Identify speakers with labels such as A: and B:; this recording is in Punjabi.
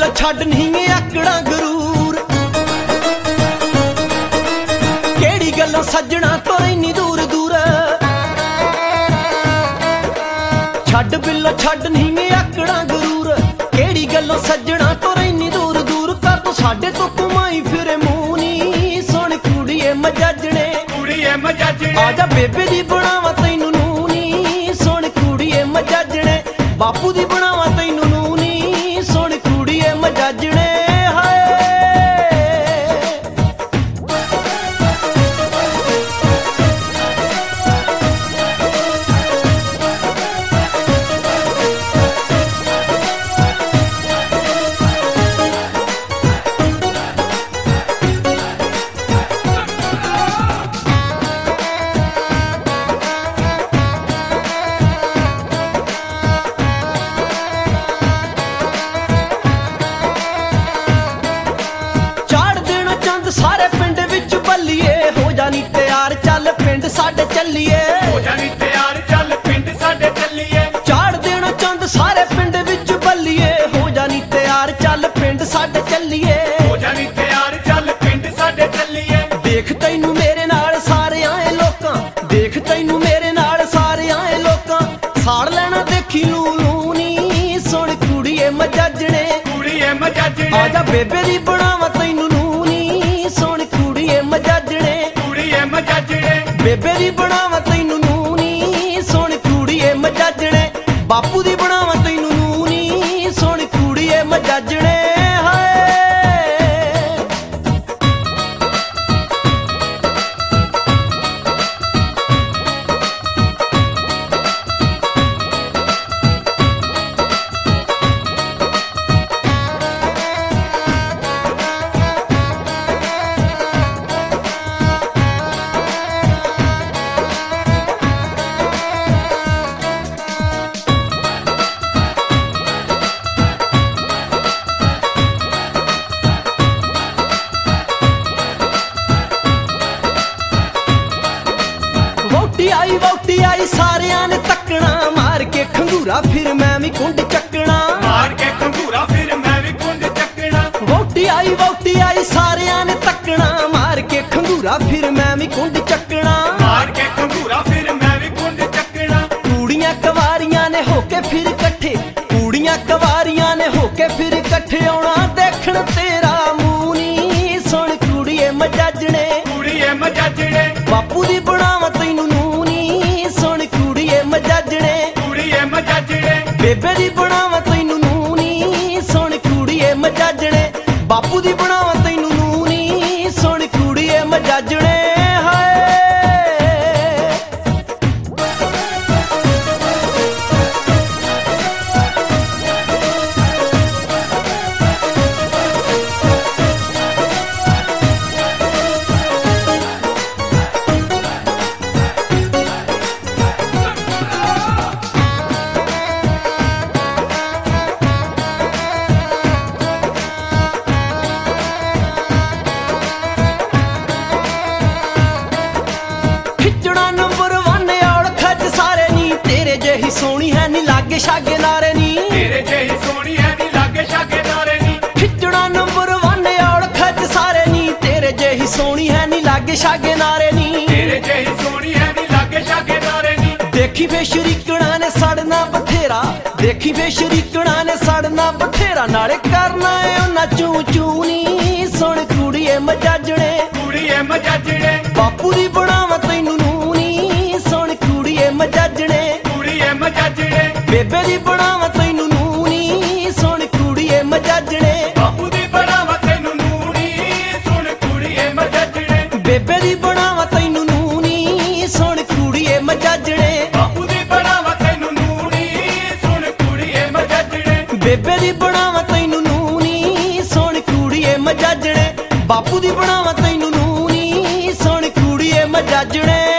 A: ਛੱਡ ਨਹੀਂ ਆਕੜਾ ਗਰੂਰ। ਕਿਹੜੀ ਗੱਲੋਂ ਸੱਜਣਾ ਤੋਂ ਇੰਨੀ ਦੂਰ ਦੂਰ, ਛੱਡ ਬਿੱਲੋ ਛੱਡ ਨਹੀਂ ਆਕੜਾ ਗਰੂਰ। ਕਿਹੜੀ ਗੱਲੋਂ ਸੱਜਣਾ ਤੋਂ ਇੰਨੀ ਦੂਰ ਦੂਰ, ਕਰ ਤੂੰ ਸਾਡੇ ਤੋਂ ਘੁਮਾਈ ਫਿਰੇ ਮੂੰਹ ਨੀ ਸੋਹਣ ਕੁੜੀਏ ਮਜਾਜਣੇ।
B: ਕੁੜੀਏ ਮਜਾਜਣੇ
A: ਆਜਾ ਬੇਬੇ ਦੀ ਬਣਾਵਾ ਤੈਨੂੰ ਨੂੰ ਨੀ ਸੋਹਣ ਕੁੜੀਏ ਮਜਾਜਣੇ। ਬਾਪੂ ਦੀ ਬਣਾਵਾ ਤੈਨੂੰ ਨੂੰ ਨੀ ਸੋਹਣ ਕੁੜੀਏ ਮਜਾਜਣੇ। ਸਾਰੇ ਪਿੰਡ ਵਿੱਚ ਬੱਲੀਏ ਹੋ ਜਾਨੀ ਤਿਆਰ ਚੱਲ ਪਿੰਡ ਸਾਡੇ ਚੱਲੀਏ।
B: ਹੋ ਜਾਨੀ ਤਿਆਰ ਚੱਲ ਪਿੰਡ ਸਾਡੇ ਚੱਲੀਏ।
A: ਚਾੜ ਦੇਣਾ ਚੰਦ ਸਾਰੇ ਪਿੰਡ ਵਿੱਚ ਬੱਲੀਏ ਹੋ ਜਾਨੀ ਤਿਆਰ ਚੱਲ ਪਿੰਡ ਸਾਡੇ ਚੱਲੀਏ।
B: ਹੋ ਜਾਨੀ ਤਿਆਰ ਚੱਲ ਪਿੰਡ ਸਾਡੇ ਚੱਲੀਏ।
A: ਦੇਖ ਤੈਨੂੰ ਮੇਰੇ ਨਾਲ ਸਾਰੇ ਆਏ ਲੋਕਾਂ, ਦੇਖ ਤੈਨੂੰ ਮੇਰੇ ਨਾਲ ਸਾਰੇ ਆਏ ਲੋਕਾਂ, ਸਾੜ ਲੈਣਾ ਦੇਖੀ ਲੂ ਲੂ ਨੀ ਸੋਹਣ ਕੁੜੀਏ ਮਜਾਜਣੇ।
B: ਕੁੜੀਏ ਮਜਾਜਣੇ
A: ਆਜਾ ਬੇਬੇ ਦੀ ਬਣਾਵਾ ਤੈਨੂੰ ਨੂੰ ਨੀ ਸੋਹਣ ਕੁੜੀਏ ਮਜਾਜਣੇ।
B: ਕੁੜੀਏ ਮਜਾਜਣੇ
A: ਬੇਬੇ ਦੀ ਬਣਾਵਾ ਤੈਨੂੰ ਨੂੰ ਨੀ ਸੋਹਣ ਕੁੜੀਏ ਮਜਾਜਣੇ। ਬਾਪੂ ਦੀ ਬਣਾਵਾ ਤੈਨੂੰ ਨੂੰ ਨੀ ਸੋਹਣ ਕੁੜੀਏ ਮਜਾਜਣੇ। ਵਹੁਟੀ ਆਈ ਸਾਰਿਆਂ ਨੇ ਤੱਕਣਾ, ਮਾਰ ਕੇ ਖੰਗੂਰਾ ਫਿਰ ਮੈਂ ਵੀ ਕੁੰਡ ਚੱਕਣਾ।
B: ਮਾਰ ਕੇ ਖੰਗੂਰਾ ਫਿਰ ਮੈਂ ਵੀ ਕੁੰਡ ਚੱਕਣਾ।
A: ਵਹੁਟੀ ਆਈ ਸਾਰਿਆਂ ਨੇ ਤੱਕਣਾ, ਮਾਰ ਕੇ ਖੰਗੂਰਾ ਫਿਰ ਮੈਂ ਵੀ ਕੁੰਡ ਚੱਕਣਾ।
B: ਮਾਰ ਕੇ ਖੰਗੂਰਾ ਫਿਰ ਮੈਂ ਵੀ ਕੁੰਡ ਚੱਕਣਾ।
A: ਕੁੜੀਆਂ ਕਵਾਰੀਆਂ ਨੇ ਹੋ ਕੇ ਫਿਰ ਇਕੱਠੇ, ਕੁੜੀਆਂ ਕਵਾਰੀਆਂ ਨੇ ਹੋ ਕੇ ਫਿਰ ਇਕੱਠੇ ਆਉਣਾ ਦੇਖਣ ਤੇਰਾ ਮੂੰਹ ਨੀ ਸੋਹਣ ਕੁੜੀਏ ਮਜਾਜਣੇ।
B: ਕੁੜੀਏ ਮਜਾਜਣੇ
A: ਬਾਪੂ ਦੀ ਬਣਾਵਾ ਤੈਨੂੰ ਨੂੰ ਨੀ ਸੋਹਣ ਕੁੜੀਏ ਮਜਾਜਣੇ।
B: ਕੁੜੀਏ ਮਜਾਜਣੇ
A: ਬੇਬੇ ਦੀ ਬਣਾਵਾ ਤੈਨੂੰ ਨੂੰ ਨੀ ਸੋਹਣ ਕੁੜੀਏ ਮਜਾਜਣੇ। ਬਾਪੂ ਦੀ ਬਣਾਵਾ ਤੈਨੂੰ ਨੂੰ ਨੀ ਸੋਹਣ ਕੁੜੀਏ ਮਜਾਜਣੇ। ਸੋਹਣੀ ਹੈ ਨੀ ਲਾਗੇ ਛਾਗੇ ਨਾਰੇ ਨੀ,
B: ਤੇਰੇ ਜਿਹੀ ਸੋਹਣੀ ਹੈ ਨੀ ਲਾਗੇ ਛਾਗੇ ਨਾਰੇ ਨੀ।
A: ਖਿੱਚਣਾ ਨੰਬਰ 1 ਔਲਖ ਚ ਸਾਰੇ ਨੀ, ਤੇਰੇ ਜਿਹੀ ਸੋਹਣੀ ਹੈ ਨੀ ਲਾਗੇ ਛਾਗੇ ਨਾਰੇ ਨੀ।
B: ਤੇਰੇ ਜਿਹੀ ਸੋਹਣੀ ਹੈ ਨੀ ਲਾਗੇ ਛਾਗੇ ਨਾਰੇ ਨੀ।
A: ਦੇਖੀ ਫੇ ਸ਼ਰੀਕਣਾ ਨੇ ਸੜਨਾ ਬਥੇਰਾ, ਦੇਖੀ ਫੇ ਸ਼ਰੀਕਣਾ ਨੇ ਸੜਨਾ ਬਥੇਰਾ, ਨਾਲੇ ਕਰਨਾ ਏ ਉਹਨਾਂ ਚੂ ਚੂ ਨੀ ਸੋਹਣ ਕੁੜੀਏ ਮਜਾਜਣੇ।
B: ਕੁੜੀਏ ਮਜਾਜਣੇ
A: ਬਾਪੂ ਦੀ ਬਣਾਵਾ ਤੈਨੂੰ ਨੂੰ ਨੀ ਸੋਹਣ ਕੁੜੀਏ ਮਜਾਜਣੇ।
B: ਕੁੜੀਏ ਮਜਾਜਣੇ
A: ਬੇਬੇ ਦੀ ਬਣਾਵਾ ਤੈਨੂੰ ਨੂੰ ਨੀ ਸੋਹਣ ਕੁੜੀਏ ਮਜਾਜਣੇ।
B: ਬਾਪੂ ਦੀ ਬਣਾਵਾ ਤੈਨੂੰ ਨੂੰ ਨੀ ਸੋਹਣ ਕੁੜੀਏ ਮਜਾਜਣੇ।
A: ਬੇਬੇ ਦੀ ਬਣਾਵਾ ਤੈਨੂੰ ਨੂੰ ਨੀ ਸੋਹਣ ਕੁੜੀਏ ਮਜਾਜਣੇ।
B: ਬਾਪੂ ਦੀ ਬਣਾਵਾ ਤੈਨੂੰ ਨੂੰ ਨੀ ਸੋਹਣ ਕੁੜੀਏ ਮਜਾਜਣੇ।
A: ਬੇਬੇ ਦੀ ਬਣਾਵਾ ਤੈਨੂੰ ਨੂੰ ਨੀ ਸੋਹਣ ਕੁੜੀਏ ਮਜਾਜਣੇ। ਬਾਪੂ ਦੀ ਬਣਾਵਾ ਤੈਨੂੰ ਨੂੰ ਨੀ ਸੋਹਣ ਕੁੜੀਏ ਮਜਾਜਣੇ।